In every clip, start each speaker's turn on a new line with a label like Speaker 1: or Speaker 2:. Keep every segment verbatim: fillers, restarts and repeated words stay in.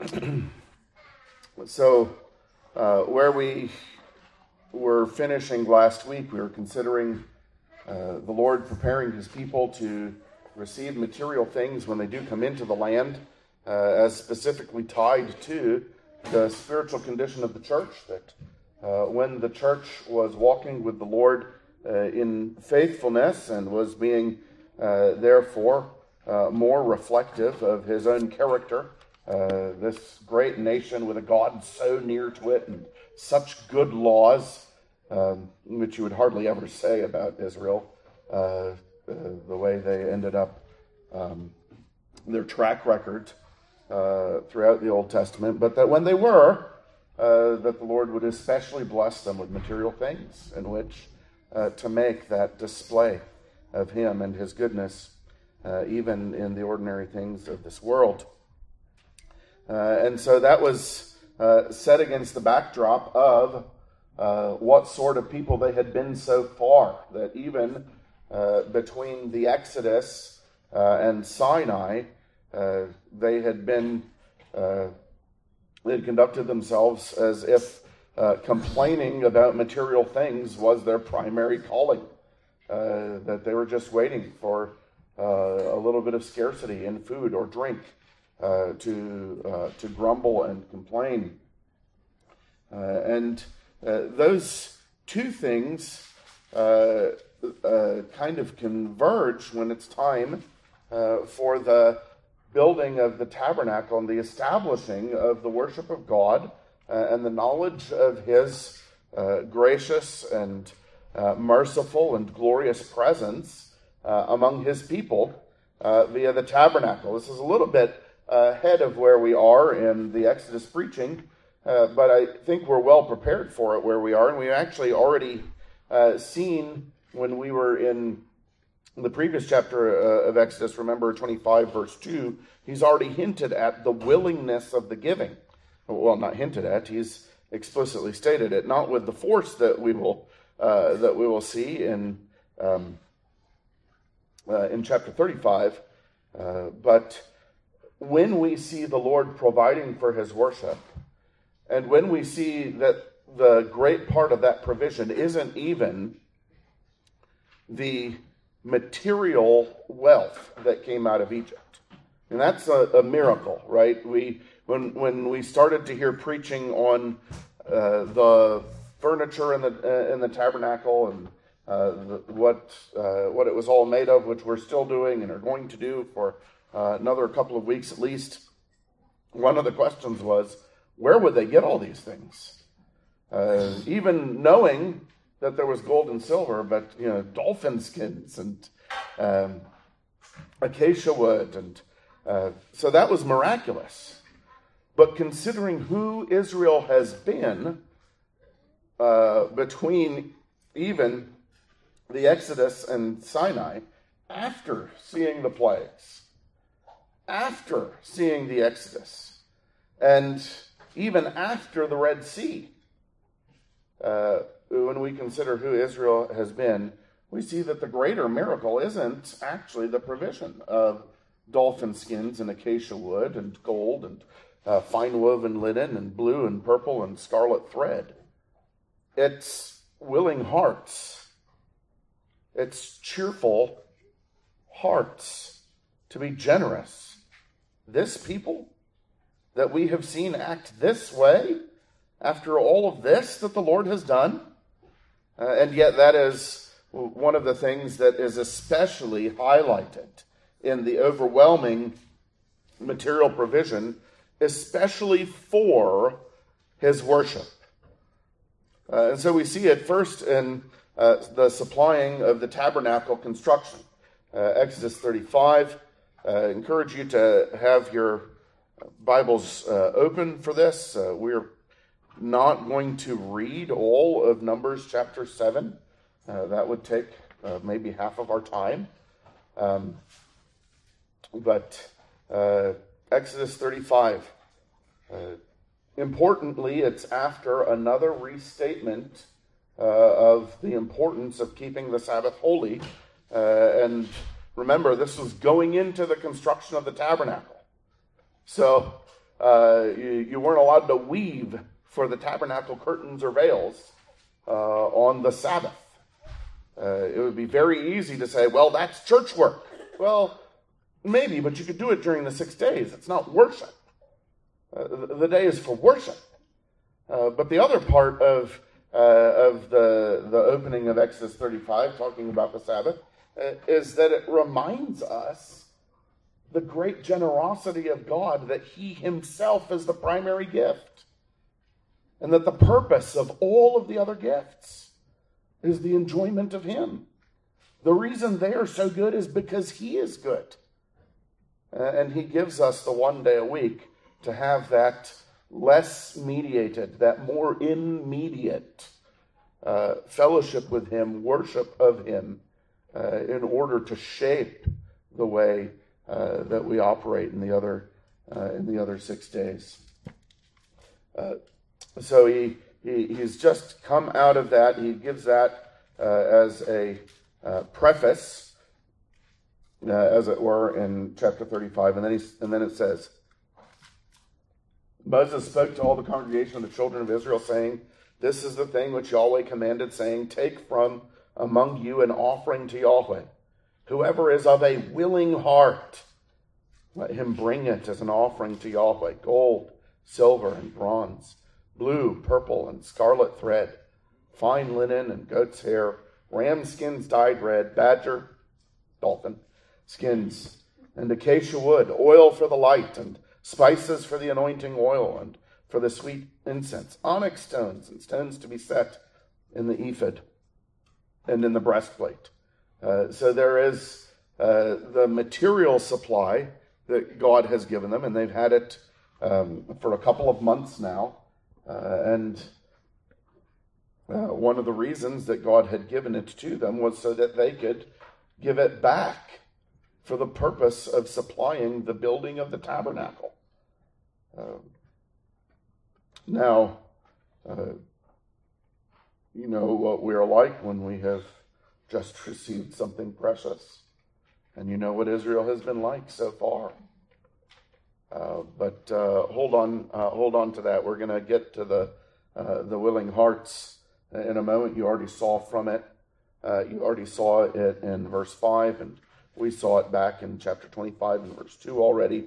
Speaker 1: So, uh, where we were finishing last week, we were considering uh, the Lord preparing his people to receive material things when they do come into the land, uh, as specifically tied to the spiritual condition of the church, that uh, when the church was walking with the Lord uh, in faithfulness and was being, uh, therefore, uh, more reflective of his own character, Uh, this great nation with a God so near to it and such good laws, um, which you would hardly ever say about Israel, uh, uh, the way they ended up, um, their track record uh, throughout the Old Testament, but that when they were, uh, that the Lord would especially bless them with material things in which uh, to make that display of him and his goodness, uh, even in the ordinary things of this world. Uh, and so that was uh, set against the backdrop of uh, what sort of people they had been so far, that even uh, between the Exodus uh, and Sinai, uh, they had been, uh, they had conducted themselves as if uh, complaining about material things was their primary calling, uh, that they were just waiting for uh, a little bit of scarcity in food or drink. Uh, to uh, to grumble and complain. Uh, and uh, those two things uh, uh, kind of converge when it's time uh, for the building of the tabernacle and the establishing of the worship of God uh, and the knowledge of his uh, gracious and uh, merciful and glorious presence uh, among his people uh, via the tabernacle. This is a little bit ahead of where we are in the Exodus preaching, uh, but I think we're well prepared for it where we are, and we've actually already uh, seen when we were in the previous chapter uh, of Exodus, remember twenty-five verse two, he's already hinted at the willingness of the giving. Well, not hinted at, he's explicitly stated it, not with the force that we will uh, that we will see in um, uh, in chapter thirty-five, uh, but when we see the Lord providing for his worship, and when we see that the great part of that provision isn't even the material wealth that came out of Egypt. And that's a, a miracle, right? We when when we started to hear preaching on uh, the furniture in the uh, in the tabernacle and uh, the, what uh, what it was all made of, which we're still doing and are going to do for Uh, another couple of weeks at least, one of the questions was, where would they get all these things? Uh, even knowing that there was gold and silver, but, you know, dolphin skins and um, acacia wood. And uh, so that was miraculous. But considering who Israel has been uh, between even the Exodus and Sinai, after seeing the plagues, after seeing the Exodus, and even after the Red Sea, uh, when we consider who Israel has been, we see that the greater miracle isn't actually the provision of dolphin skins and acacia wood and gold and uh, fine woven linen and blue and purple and scarlet thread. It's willing hearts. It's cheerful hearts to be generous. This people that we have seen act this way after all of this that the Lord has done. Uh, and yet that is one of the things that is especially highlighted in the overwhelming material provision, especially for his worship. Uh, and so we see it first in uh, the supplying of the tabernacle construction. Uh, Exodus thirty-five. I uh, encourage you to have your Bibles uh, open for this. Uh, we're not going to read all of Numbers chapter seven. Uh, that would take uh, maybe half of our time. Um, but uh, Exodus thirty-five. Uh, importantly, it's after another restatement uh, of the importance of keeping the Sabbath holy. Uh, and remember, this was going into the construction of the tabernacle. So uh, you, you weren't allowed to weave for the tabernacle curtains or veils uh, on the Sabbath. Uh, it would be very easy to say, well, that's church work. Well, maybe, but you could do it during the six days. It's not worship. Uh, the, the day is for worship. Uh, but the other part of uh, of the the opening of Exodus thirty-five, talking about the Sabbath, uh, is that it reminds us the great generosity of God, that He Himself is the primary gift, and that the purpose of all of the other gifts is the enjoyment of Him. The reason they are so good is because He is good. Uh, and He gives us the one day a week to have that less mediated, that more immediate uh, fellowship with Him, worship of Him, uh, in order to shape the way uh, that we operate in the other uh, in the other six days. Uh, so he, he he's just come out of that. He gives that uh, as a uh, preface, uh, as it were, in chapter thirty-five, and then he and then it says, Moses spoke to all the congregation of the children of Israel, saying, "This is the thing which Yahweh commanded, saying, Take from among you an offering to Yahweh. Whoever is of a willing heart, let him bring it as an offering to Yahweh, gold, silver, and bronze, blue, purple, and scarlet thread, fine linen and goat's hair, ram skins dyed red, badger, dolphin, skins, and acacia wood, oil for the light, and spices for the anointing oil, and for the sweet incense, onyx stones, and stones to be set in the ephod and in the breastplate." Uh, so there is uh, the material supply that God has given them, and they've had it um, for a couple of months now. Uh, and uh, one of the reasons that God had given it to them was so that they could give it back for the purpose of supplying the building of the tabernacle. Uh, now, uh, you know what we're like when we have just received something precious. And you know what Israel has been like so far. Uh, but uh, hold on, uh, hold on to that. We're going to get to the uh, the willing hearts in a moment. You already saw from it. Uh, you already saw it in verse five, and we saw it back in chapter twenty-five and verse two already.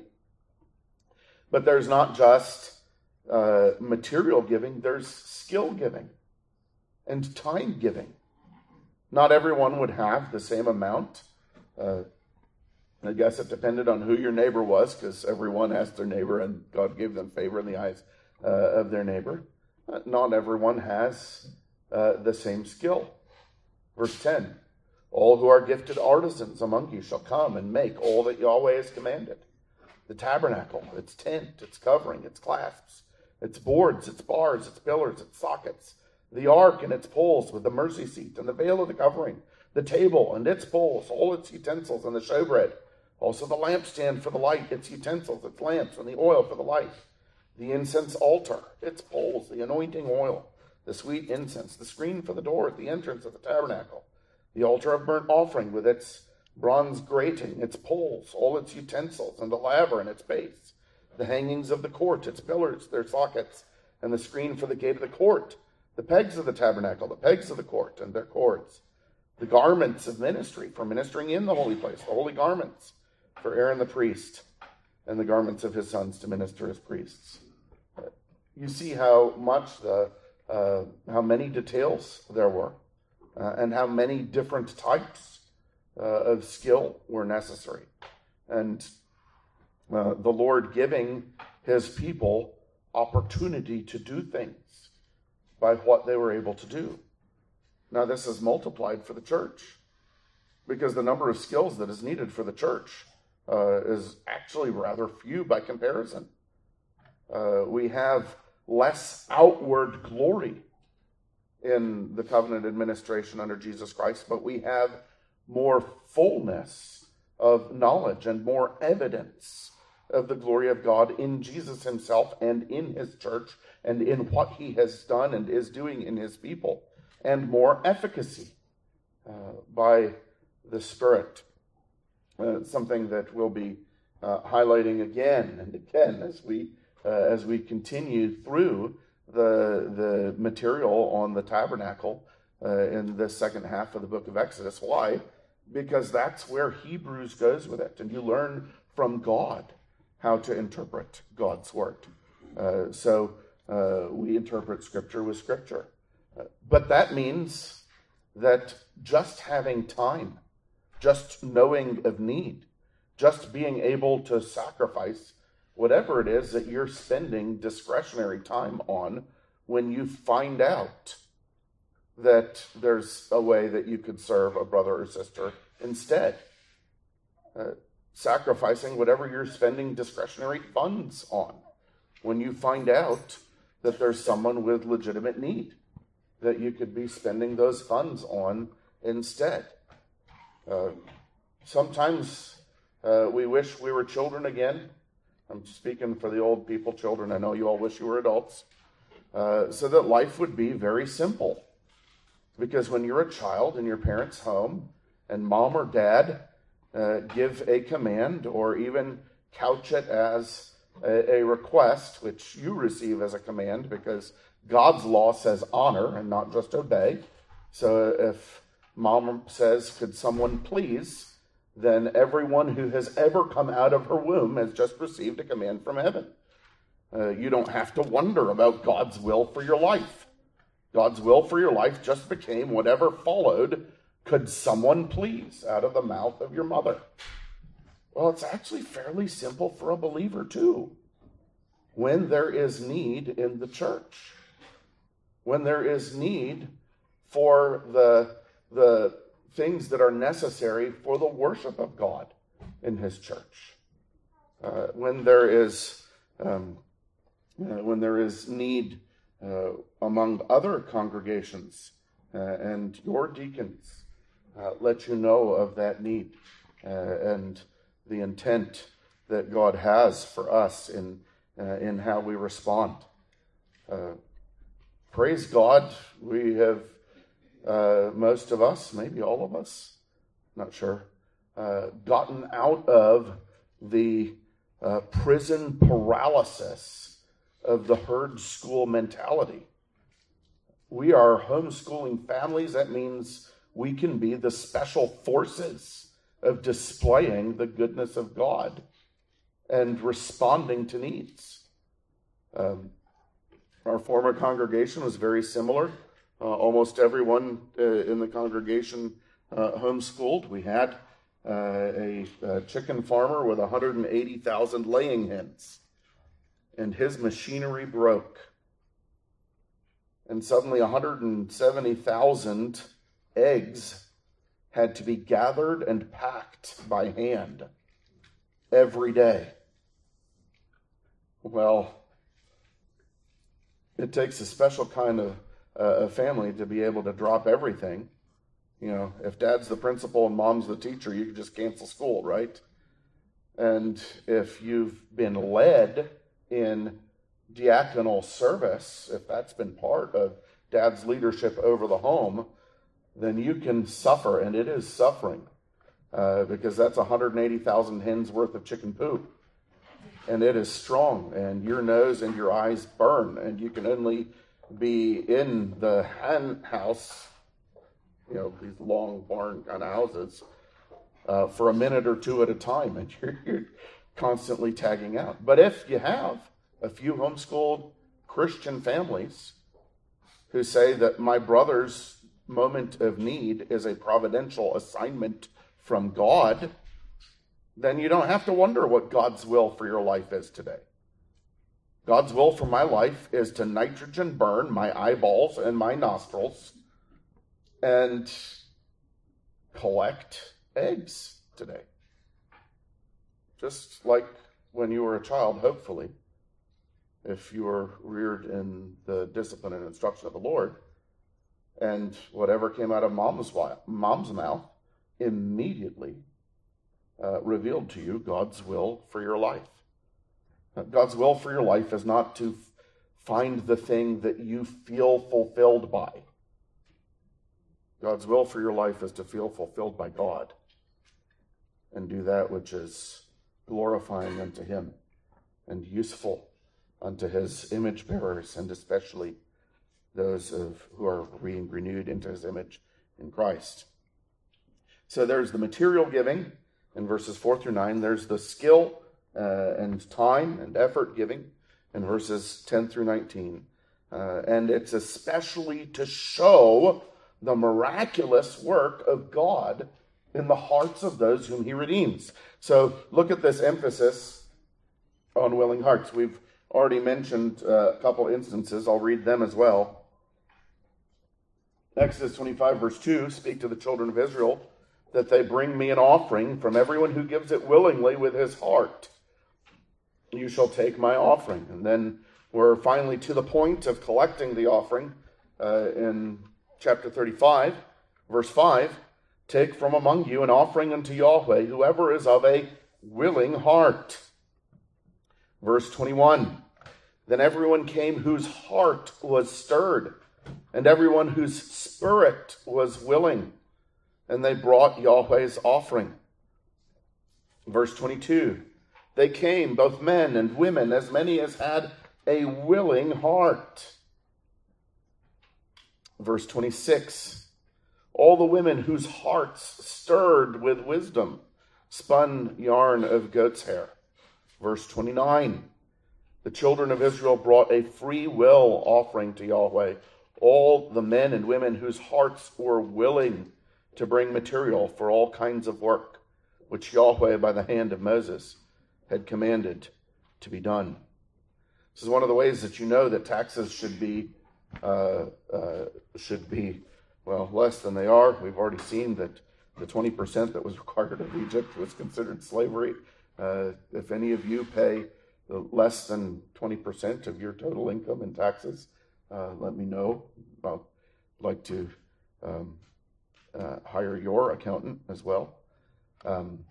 Speaker 1: But there's not just uh, material giving, there's skill giving and time giving. Not everyone would have the same amount. Uh, I guess it depended on who your neighbor was, because everyone asked their neighbor, and God gave them favor in the eyes uh, of their neighbor. Uh, not everyone has uh, the same skill. Verse ten, "All who are gifted artisans among you shall come and make all that Yahweh has commanded. The tabernacle, its tent, its covering, its clasps, its boards, its bars, its pillars, its sockets, the ark and its poles with the mercy seat and the veil of the covering, the table and its poles, all its utensils, and the showbread, also the lampstand for the light, its utensils, its lamps, and the oil for the light, the incense altar, its poles, the anointing oil, the sweet incense, the screen for the door at the entrance of the tabernacle, the altar of burnt offering with its bronze grating, its poles, all its utensils, and the laver and its base, the hangings of the court, its pillars, their sockets, and the screen for the gate of the court, the pegs of the tabernacle, the pegs of the court, and their cords, the garments of ministry for ministering in the holy place, the holy garments for Aaron the priest, and the garments of his sons to minister as priests." You see how much the, uh, how many details there were, uh, and how many different types uh, of skill were necessary. And uh, the Lord giving his people opportunity to do things by what they were able to do. Now this is multiplied for the church, because the number of skills that is needed for the church uh, is actually rather few by comparison. Uh, we have less outward glory in the covenant administration under Jesus Christ, but we have more fullness of knowledge and more evidence of the glory of God in Jesus himself and in his church and in what he has done and is doing in his people, and more efficacy uh, by the Spirit. Uh, something that we'll be uh, highlighting again and again as we uh, as we continue through the, the material on the tabernacle uh, in the second half of the book of Exodus. Why? Because that's where Hebrews goes with it, and you learn from God how to interpret God's word. Uh, so uh, we interpret Scripture with Scripture. Uh, but that means that just having time, just knowing of need, just being able to sacrifice whatever it is that you're spending discretionary time on when you find out that there's a way that you could serve a brother or sister instead. Uh, sacrificing whatever you're spending discretionary funds on when you find out that there's someone with legitimate need that you could be spending those funds on instead. Uh, sometimes uh, we wish we were children again. I'm speaking for the old people, children. I know you all wish you were adults. Uh, so that life would be very simple. Because when you're a child in your parents' home and mom or dad uh, give a command or even couch it as a, a request, which you receive as a command because God's law says honor and not just obey. So if mom says, could someone please, then everyone who has ever come out of her womb has just received a command from heaven. Uh, you don't have to wonder about God's will for your life. God's will for your life just became whatever followed, could someone please, out of the mouth of your mother. Well, it's actually fairly simple for a believer too. When there is need in the church, when there is need for the, the things that are necessary for the worship of God in his church, uh, when there is um, uh, when there is need Uh, among other congregations, uh, and your deacons uh, let you know of that need uh, and the intent that God has for us in uh, in how we respond. Uh, praise God, we have uh, most of us, maybe all of us, not sure, uh, gotten out of the uh, prison paralysis of the herd school mentality. We are homeschooling families. That means we can be the special forces of displaying the goodness of God and responding to needs. Um, our former congregation was very similar. Uh, almost everyone uh, in the congregation uh, homeschooled. We had uh, a, a chicken farmer with one hundred eighty thousand laying hens. And his machinery broke. And suddenly one hundred seventy thousand eggs had to be gathered and packed by hand every day. Well, it takes a special kind of uh, family to be able to drop everything. You know, if dad's the principal and mom's the teacher, you can just cancel school, right? And if you've been led in diaconal service, if that's been part of dad's leadership over the home, then you can suffer, and it is suffering, uh, because that's one hundred eighty thousand hens worth of chicken poop. And it is strong, and your nose and your eyes burn, and you can only be in the hen house, you know, these long barn kind of houses, uh, for a minute or two at a time, and you're, you're constantly tagging out. But if you have a few homeschooled Christian families who say that my brother's moment of need is a providential assignment from God, then you don't have to wonder what God's will for your life is today. God's will for my life is to nitrogen burn my eyeballs and my nostrils and collect eggs today. Just like when you were a child, hopefully, if you were reared in the discipline and instruction of the Lord, and whatever came out of mom's, mom's mouth immediately uh, revealed to you God's will for your life. God's will for your life is not to find the thing that you feel fulfilled by. God's will for your life is to feel fulfilled by God and do that which is glorifying unto him and useful unto his image bearers, and especially those of who are being renewed into his image in Christ. So there's the material giving in verses four through nine. There's the skill uh, and time and effort giving in verses ten through nineteen. Uh, and it's especially to show the miraculous work of God in the hearts of those whom he redeems. So look at this emphasis on willing hearts. We've already mentioned uh, a couple instances. I'll read them as well. Exodus twenty-five, verse two, speak to the children of Israel that they bring me an offering from everyone who gives it willingly with his heart. You shall take my offering. And then we're finally to the point of collecting the offering uh, in chapter thirty-five, verse five. Take from among you an offering unto Yahweh, whoever is of a willing heart. Verse twenty-one. Then everyone came whose heart was stirred, and everyone whose spirit was willing, and they brought Yahweh's offering. Verse twenty-two. They came, both men and women, as many as had a willing heart. Verse twenty-six. All the women whose hearts stirred with wisdom spun yarn of goat's hair. Verse twenty-nine. The children of Israel brought a free will offering to Yahweh. All the men and women whose hearts were willing to bring material for all kinds of work, which Yahweh by the hand of Moses had commanded to be done. This is one of the ways that you know that taxes should be uh, uh, should be well less than they are. We've already seen that the twenty percent that was required of Egypt was considered slavery. Uh, if any of you pay less than twenty percent of your total income in taxes, uh, let me know. I'd like to um, uh, hire your accountant as well. Um,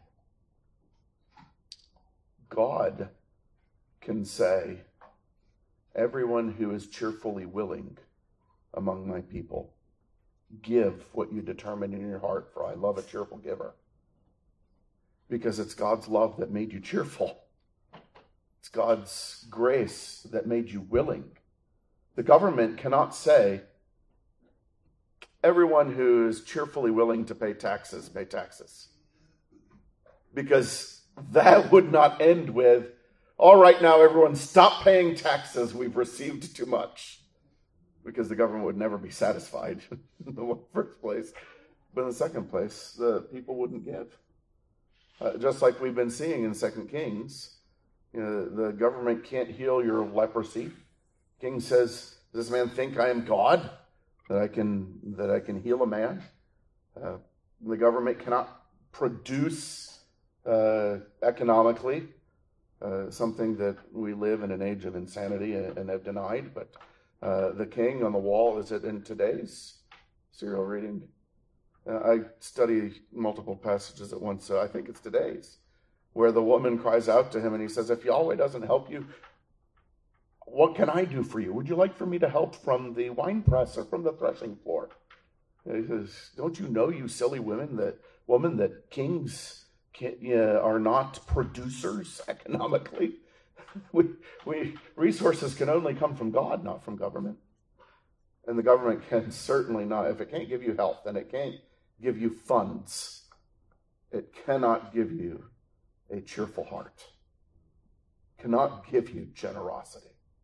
Speaker 1: God can say, everyone who is cheerfully willing among my people, give what you determine in your heart, for I love a cheerful giver. Because it's God's love that made you cheerful. It's God's grace that made you willing. The government cannot say, everyone who is cheerfully willing to pay taxes, pay taxes. Because that would not end with, all right, now everyone stop paying taxes. We've received too much. Because the government would never be satisfied in the first place. But in the second place, the people wouldn't give. Uh, just like we've been seeing in Second Kings, you know, the government can't heal your leprosy. King says, does this man think I am God, that I can that I can heal a man? Uh, the government cannot produce uh, economically uh, something that we live in an age of insanity and, and have denied. But uh, the king on the wall, is it in today's serial reading? Uh, I study multiple passages at once, so I think it's today's, where the woman cries out to him and he says, if Yahweh doesn't help you, what can I do for you? Would you like for me to help from the winepress or from the threshing floor? And he says, don't you know, you silly women, that woman, that kings can, uh, are not producers economically? we, we resources can only come from God, not from government. And the government can certainly not, if it can't give you health, then it can't give you funds. It cannot give you a cheerful heart. It cannot give you generosity.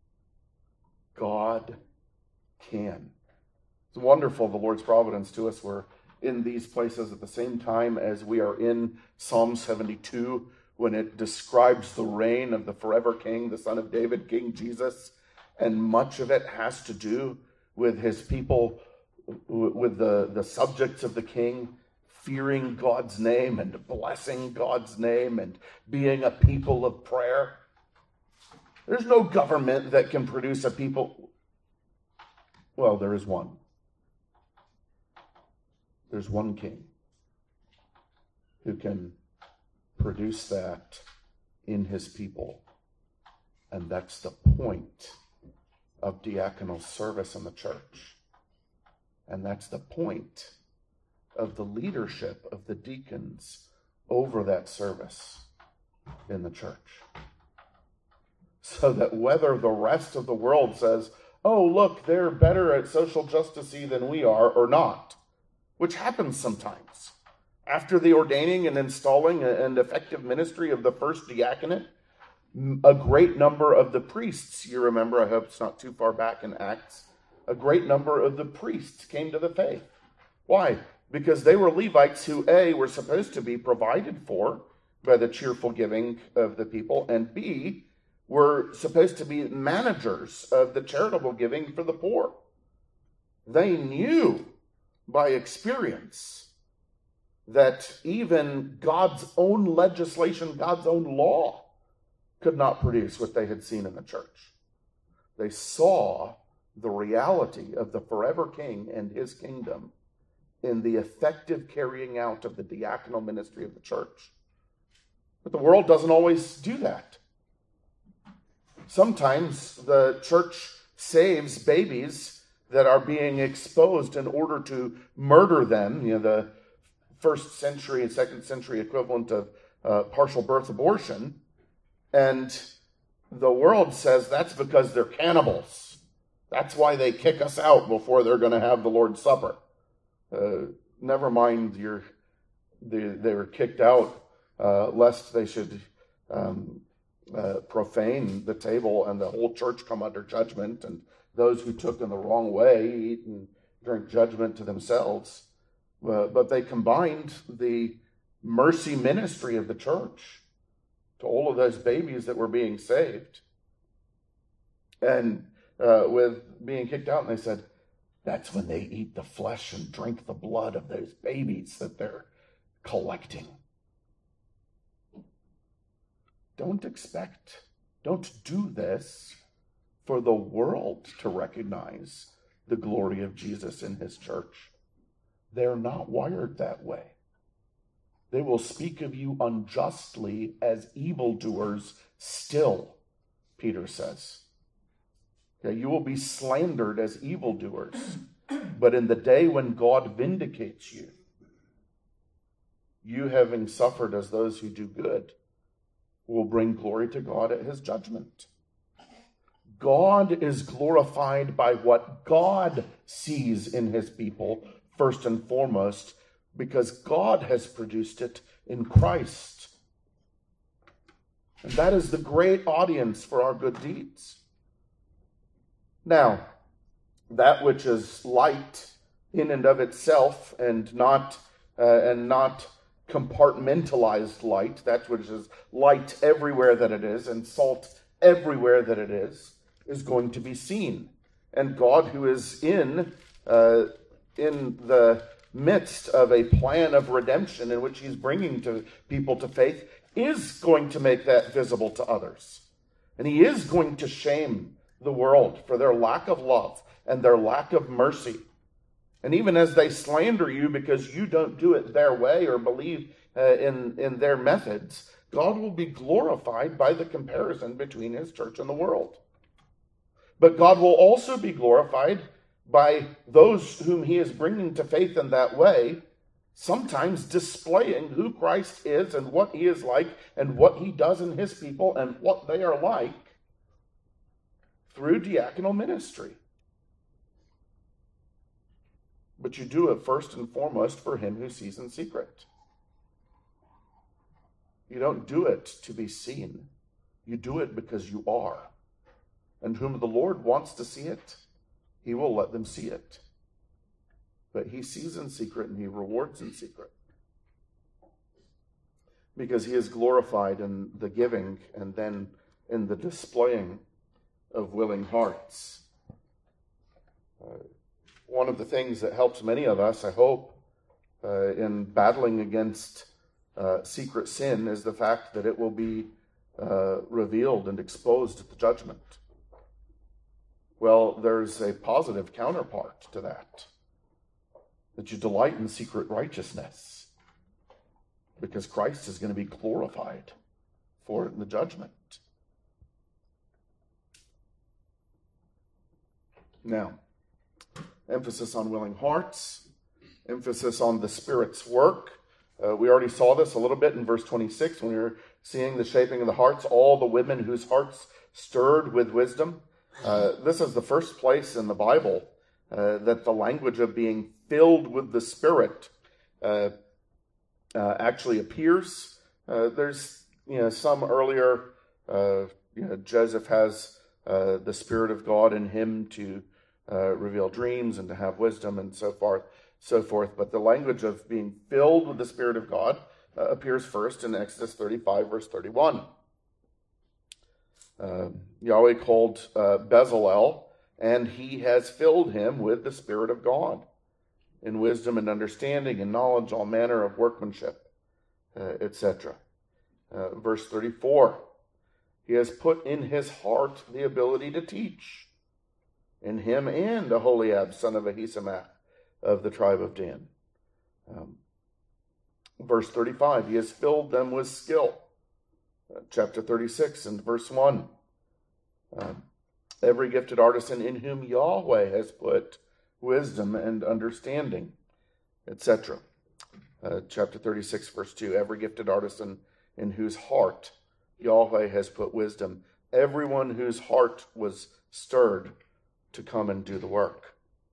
Speaker 1: God can. It's wonderful, the Lord's providence to us. We're in these places at the same time as we are in Psalm seventy-two, when it describes the reign of the forever King, the Son of David, King Jesus. And much of it has to do with his people, with the, the subjects of the king, fearing God's name and blessing God's name and being a people of prayer. There's no government that can produce a people. Well, there is one. There's one king who can produce that in his people. And that's the point of diaconal service in the church. And that's the point of the leadership of the deacons over that service in the church. so that whether the rest of the world says, oh, look, they're better at social justice than we are, or not, which happens sometimes. After the ordaining and installing an effective ministry of the first diaconate, a great number of the priests, you remember, I hope it's not too far back in Acts, a great number of the priests came to the faith. Why? Because they were Levites who, A, were supposed to be provided for by the cheerful giving of the people, and B, were supposed to be managers of the charitable giving for the poor. They knew by experience that even God's own legislation, God's own law, could not produce what they had seen in the church. They saw the reality of the forever king and his kingdom in the effective carrying out of the diaconal ministry of the church. But the world doesn't always do that. Sometimes the church saves babies that are being exposed in order to murder them, you know, the first century and second century equivalent of uh, partial birth abortion. And the world says that's because they're cannibals. That's why they kick us out before they're going to have the Lord's Supper. Uh, never mind your, they, they were kicked out uh, lest they should um, uh, profane the table and the whole church come under judgment, and those who took in the wrong way eat and drink judgment to themselves. Uh, but they combined the mercy ministry of the church to all of those babies that were being saved and uh, with being kicked out, and they said, that's when they eat the flesh and drink the blood of those babies that they're collecting. Don't expect, don't do this for the world to recognize the glory of Jesus in his church. They're not wired that way. They will speak of you unjustly as evildoers still, Peter says. Okay, you will be slandered as evildoers, but in the day when God vindicates you, you having suffered as those who do good, will bring glory to God at his judgment. God is glorified by what God sees in his people, first and foremost, because God has produced it in Christ. And that is the great audience for our good deeds. Now, that which is light in and of itself and not uh, and not compartmentalized light, that which is light everywhere that it is and salt everywhere that it is, is going to be seen. And God, who is in uh, in the midst of a plan of redemption in which he's bringing to people to faith, is going to make that visible to others. And he is going to shame the world for their lack of love and their lack of mercy. And even as they slander you because you don't do it their way or believe uh, in, in their methods, God will be glorified by the comparison between his church and the world. But God will also be glorified by those whom he is bringing to faith in that way, sometimes displaying who Christ is and what he is like and what he does in his people and what they are like through diaconal ministry. But you do it first and foremost for him who sees in secret. You don't do it to be seen. You do it because you are. And whom the Lord wants to see it, he will let them see it. But he sees in secret and he rewards in secret. Because he is glorified in the giving and then in the displaying of willing hearts. Uh, one of the things that helps many of us, I hope, uh, in battling against uh, secret sin is the fact that it will be uh, revealed and exposed at the judgment. Well, there's a positive counterpart to that. That you delight in secret righteousness. Because Christ is going to be glorified for it in the judgment. Now, emphasis on willing hearts. Emphasis on the Spirit's work. Uh, we already saw this a little bit in verse twenty-six when we were seeing the shaping of the hearts. All the women whose hearts stirred with wisdom. Uh, this is the first place in the Bible uh, that the language of being filled with the Spirit uh, uh, actually appears. Uh, there's you know some earlier, uh, you know, Joseph has uh, the Spirit of God in him to uh, reveal dreams and to have wisdom and so forth, so forth. But the language of being filled with the Spirit of God uh, appears first in Exodus thirty-five, verse thirty-one. Uh, Yahweh called uh, Bezalel, and he has filled him with the Spirit of God, in wisdom and understanding and knowledge, all manner of workmanship, uh, et cetera. Uh, verse thirty-four, he has put in his heart the ability to teach, in him and Aholiab, son of Ahisamach, of the tribe of Dan. Um, verse thirty-five, he has filled them with skill. Uh, chapter thirty-six and verse one. Uh, every gifted artisan in whom Yahweh has put wisdom and understanding, et cetera. Uh, chapter thirty-six, verse two. Every gifted artisan in whose heart Yahweh has put wisdom. Everyone whose heart was stirred to come and do the work.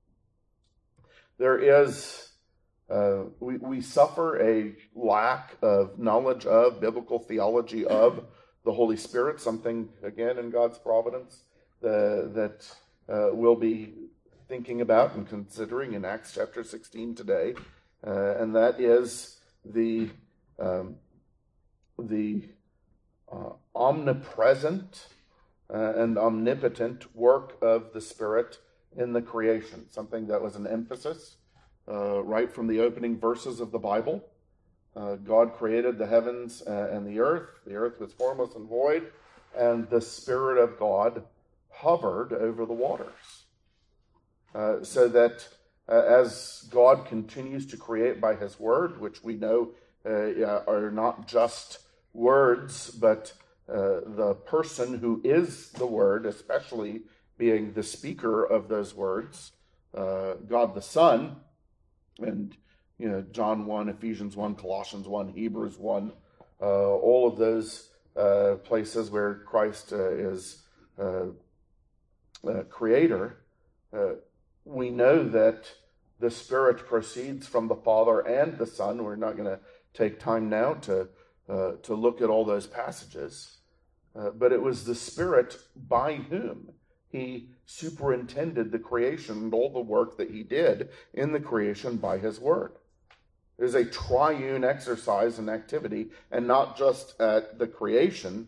Speaker 1: There is, uh, we, we suffer a lack of knowledge of biblical theology of the Holy Spirit, something, again, in God's providence uh, that uh, we'll be thinking about and considering in Acts chapter sixteen today, uh, and that is the um, the uh, omnipresent uh, and omnipotent work of the Spirit in the creation, something that was an emphasis uh, right from the opening verses of the Bible. Uh, God created the heavens uh, and the earth. The earth was formless and void, and the Spirit of God hovered over the waters. Uh, so that uh, as God continues to create by his word, which we know uh, are not just words, but uh, the person who is the word, especially being the speaker of those words, uh, God the Son, and you know John one, Ephesians one, Colossians one, Hebrews one, uh, all of those uh, places where Christ uh, is uh, uh, creator, uh, we know that the Spirit proceeds from the Father and the Son. We're not going to take time now to uh, to look at all those passages, uh, but it was the Spirit by whom he superintended the creation and all the work that he did in the creation by his word. It is a triune exercise and activity, and not just at the creation,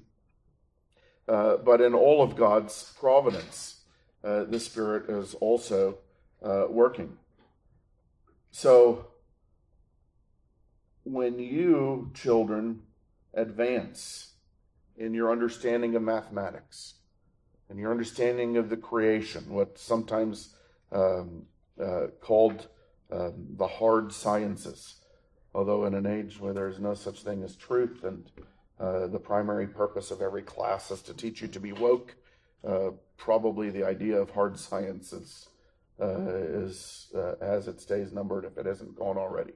Speaker 1: uh, but in all of God's providence. Uh, the Spirit is also uh, working. So, when you, children, advance in your understanding of mathematics, and your understanding of the creation, what sometimes um, uh, called um, the hard sciences, although in an age where there's no such thing as truth, and uh, the primary purpose of every class is to teach you to be woke, uh, probably the idea of hard sciences uh, is uh, has its days numbered if it isn't gone already.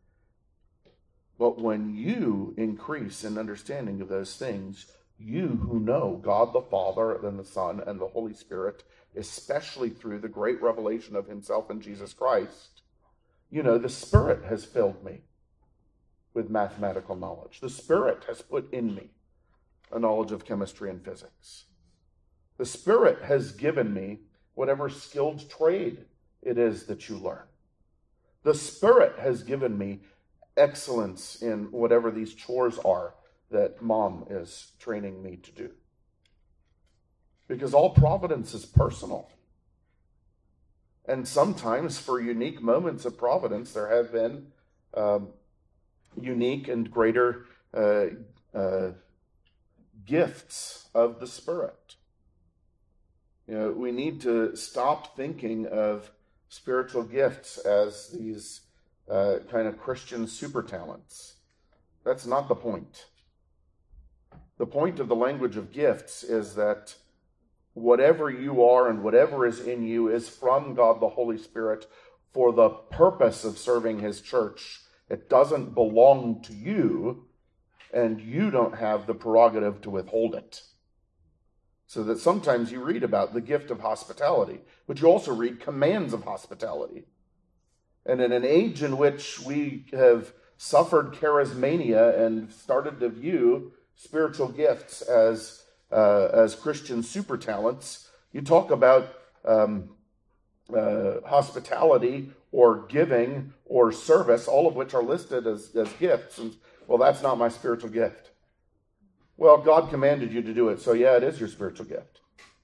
Speaker 1: But when you increase in understanding of those things, you who know God the Father, and the Son, and the Holy Spirit, especially through the great revelation of himself in Jesus Christ, you know, the Spirit has filled me with mathematical knowledge. The Spirit has put in me a knowledge of chemistry and physics. The Spirit has given me whatever skilled trade it is that you learn. The Spirit has given me excellence in whatever these chores are that mom is training me to do. Because all providence is personal. And sometimes for unique moments of providence, there have been um, unique and greater uh, uh, gifts of the Spirit. You know, we need to stop thinking of spiritual gifts as these uh, kind of Christian super talents. That's not the point. The point of the language of gifts is that whatever you are and whatever is in you is from God the Holy Spirit for the purpose of serving his church. It doesn't belong to you, and you don't have the prerogative to withhold it. So that sometimes you read about the gift of hospitality, but you also read commands of hospitality. And in an age in which we have suffered charismania and started to view spiritual gifts as uh, as Christian super talents, you talk about um, uh, hospitality or giving or service, all of which are listed as, as gifts. And, well, that's not my spiritual gift. Well, God commanded you to do it, so yeah, it is your spiritual gift.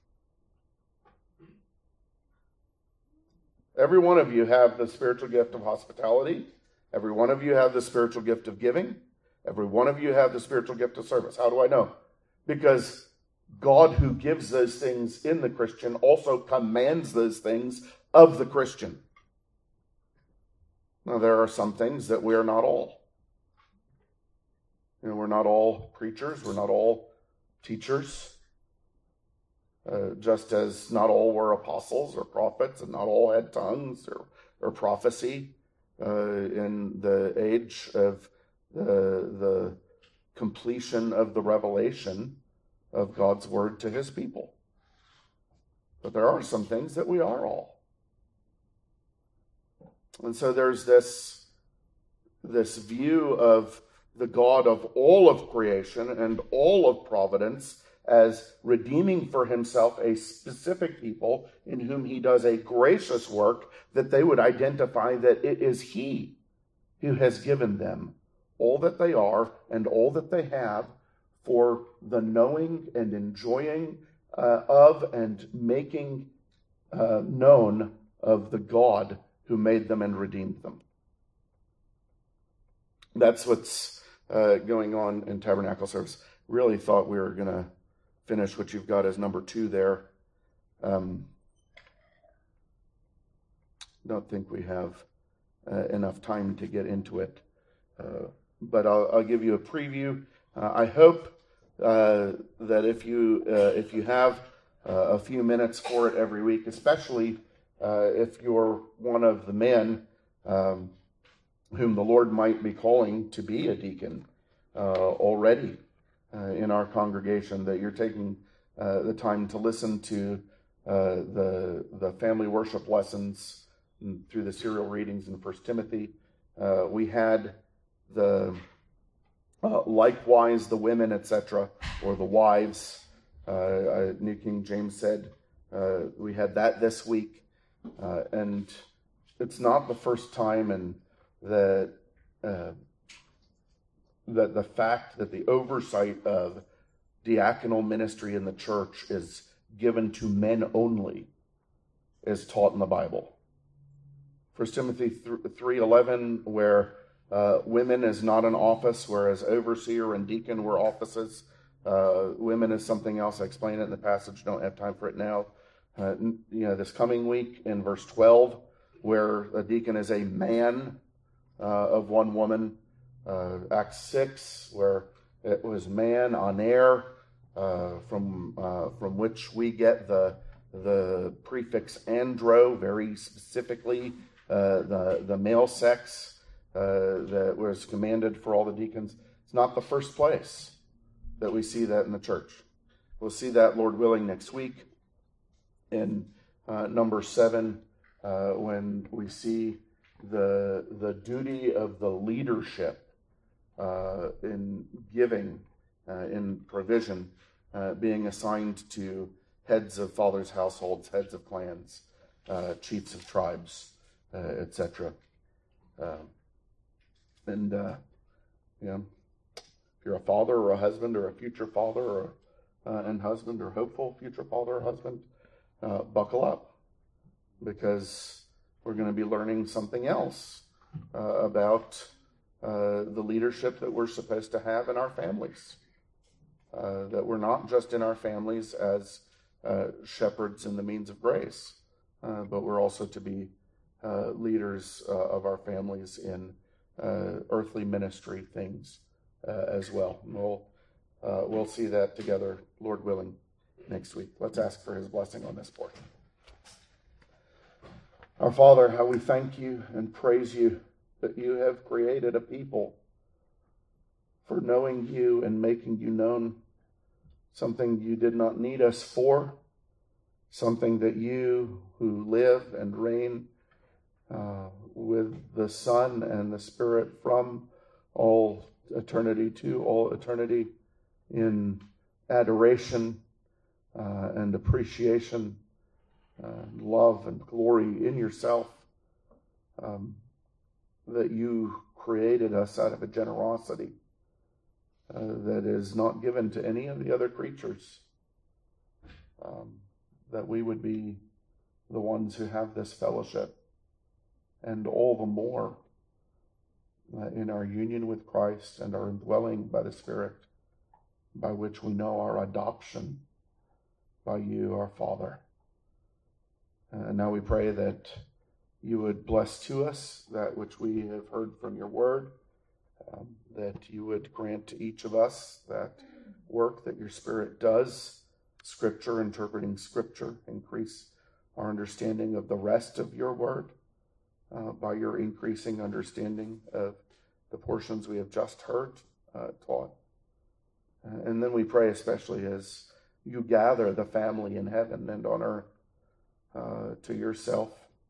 Speaker 1: Every one of you have the spiritual gift of hospitality. Every one of you have the spiritual gift of giving. Every one of you have the spiritual gift of service. How do I know? Because God, who gives those things in the Christian, also commands those things of the Christian. Now, there are some things that we are not all. You know, we're not all preachers. We're not all teachers. Uh, just as not all were apostles or prophets, and not all had tongues or, or prophecy uh, in the age of the, the completion of the revelation of God's word to his people. But there are some things that we are all. And so there's this, this view of the God of all of creation and all of providence as redeeming for himself a specific people in whom he does a gracious work, that they would identify that it is he who has given them all that they are and all that they have for the knowing and enjoying uh, of and making uh, known of the God who made them and redeemed them. That's what's uh, going on in tabernacle service. Really thought we were going to finish what you've got as number two there. Um, don't think we have uh, enough time to get into it. Uh, but I'll, I'll give you a preview. Uh, I hope uh, that if you uh, if you have uh, a few minutes for it every week, especially uh, if you're one of the men um, whom the Lord might be calling to be a deacon uh, already uh, in our congregation, that you're taking uh, the time to listen to uh, the the family worship lessons through the serial readings in First Timothy. Uh, we had the uh, likewise the women, et cetera, or the wives. Uh, uh, New King James said uh, we had that this week, uh, and it's not the first time, and that uh, that the fact that the oversight of diaconal ministry in the church is given to men only is taught in the Bible. First Timothy three eleven, where uh, women is not an office, whereas overseer and deacon were offices. Uh, women is something else. I explain it in the passage. Don't have time for it now. Uh, you know, this coming week in verse twelve, where a deacon is a man uh, of one woman. Uh, Acts six, where it was man on air, uh, from uh, from which we get the the prefix andro, very specifically uh, the the male sex uh, that was commanded for all the deacons. It's not the first place that we see that in the church. We'll see that, Lord willing, next week in uh, number seven, uh, when we see the the duty of the leadership uh, in giving, uh, in provision, uh, being assigned to heads of fathers' households, heads of clans, uh, chiefs of tribes, uh, et cetera. Uh, and uh, you know, if you're a father or a husband or a future father or uh, and husband or hopeful future father or husband, uh, buckle up, because we're going to be learning something else uh, about uh, the leadership that we're supposed to have in our families. Uh, that we're not just in our families as uh, shepherds in the means of grace, uh, but we're also to be uh, leaders uh, of our families in uh, earthly ministry things uh, as well. And we'll uh, we'll see that together, Lord willing, next week. Let's ask for his blessing on this portion. Our Father, how we thank you and praise you that you have created a people for knowing you and making you known, something you did not need us for, something that you who live and reign uh, with the Son and the Spirit from all eternity to all eternity in adoration uh, and appreciation, uh, love and glory in yourself, um, that you created us out of a generosity uh, that is not given to any of the other creatures, um, that we would be the ones who have this fellowship, and all the more uh, in our union with Christ and our indwelling by the Spirit, by which we know our adoption by you, our Father. And uh, now we pray that you would bless to us that which we have heard from your word, um, that you would grant to each of us that work that your Spirit does, Scripture, interpreting Scripture, increase our understanding of the rest of your word uh, by your increasing understanding of the portions we have just heard uh, taught. And then we pray especially as you gather the family in heaven and on earth uh, to yourself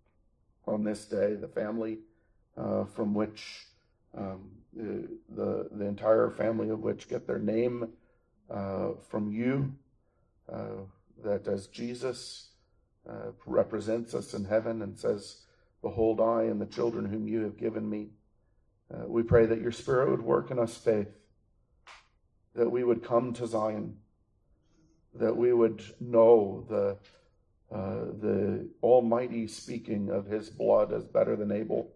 Speaker 1: on this day, the family uh, from which um, the, the the entire family of which get their name uh, from you, uh, that as Jesus uh, represents us in heaven and says, "Behold, I and the children whom you have given me," uh, we pray that your Spirit would work in us faith, that we would come to Zion, that we would know the uh, the Almighty speaking of his blood as better than Abel,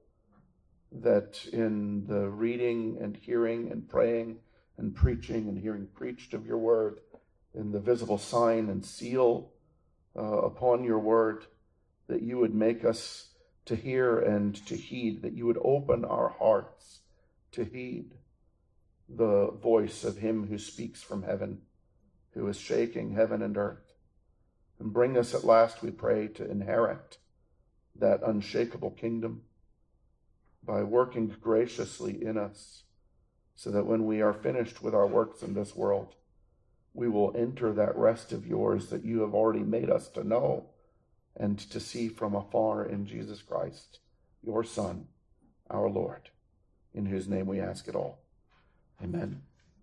Speaker 1: that in the reading and hearing and praying and preaching and hearing preached of your word, in the visible sign and seal uh, upon your word, that you would make us to hear and to heed, that you would open our hearts to heed the voice of him who speaks from heaven, who is shaking heaven and earth. And bring us at last, we pray, to inherit that unshakable kingdom by working graciously in us, so that when we are finished with our works in this world, we will enter that rest of yours that you have already made us to know and to see from afar in Jesus Christ, your Son, our Lord, in whose name we ask it all. Amen.